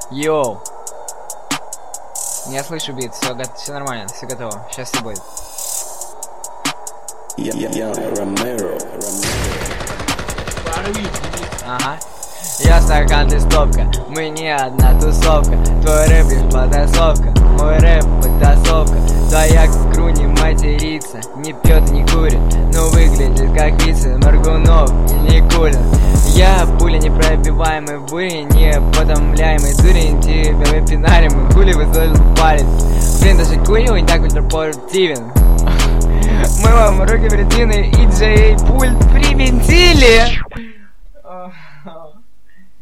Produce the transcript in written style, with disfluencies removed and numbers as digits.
Йоу. Я слышу бит, все нормально, все готово. Сейчас все будет. Ага. Я стакан, ты стопка, мы не одна тусовка. Твой рэп лишь потасовка, мой рэп потасовка. Твоя кру не матерится, не пьет, не курит, но выглядит как вице Моргунов и Никулин. Я пуля непробиваемый, вы не потомляемый дурень, тебя выпинаем, хули высолил палец. Блин, даже курил не так ультрапродуктивен. Мы вам руки вредины и Джей пульт привинтили.